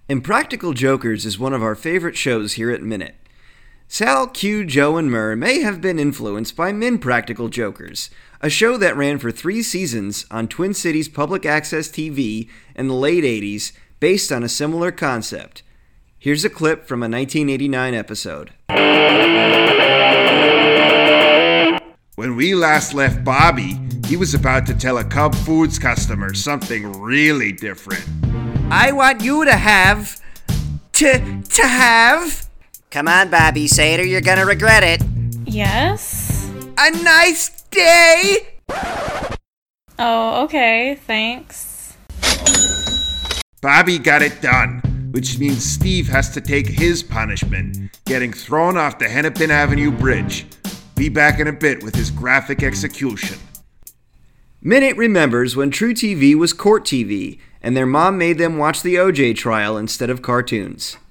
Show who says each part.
Speaker 1: Impractical Jokers is one of our favorite shows here at Minute. Sal, Q, Joe, and Murr may have been influenced by Minpractical Jokers, a show that ran for 3 seasons on Twin Cities Public Access TV in the late 80s based on a similar concept. Here's a clip from a 1989 episode.
Speaker 2: When we last left Bobby, he was about to tell a Cub Foods customer something really different.
Speaker 1: I want you to have... to have...
Speaker 3: Come on, Bobby, say it or you're gonna regret it.
Speaker 4: Yes?
Speaker 1: a nice day!
Speaker 4: Oh, okay, thanks.
Speaker 2: Bobby got it done, which means Steve has to take his punishment, getting thrown off the Hennepin Avenue Bridge. Be back in a bit with his graphic execution.
Speaker 1: Minute remembers when True TV was Court TV, and their mom made them watch the OJ trial instead of cartoons.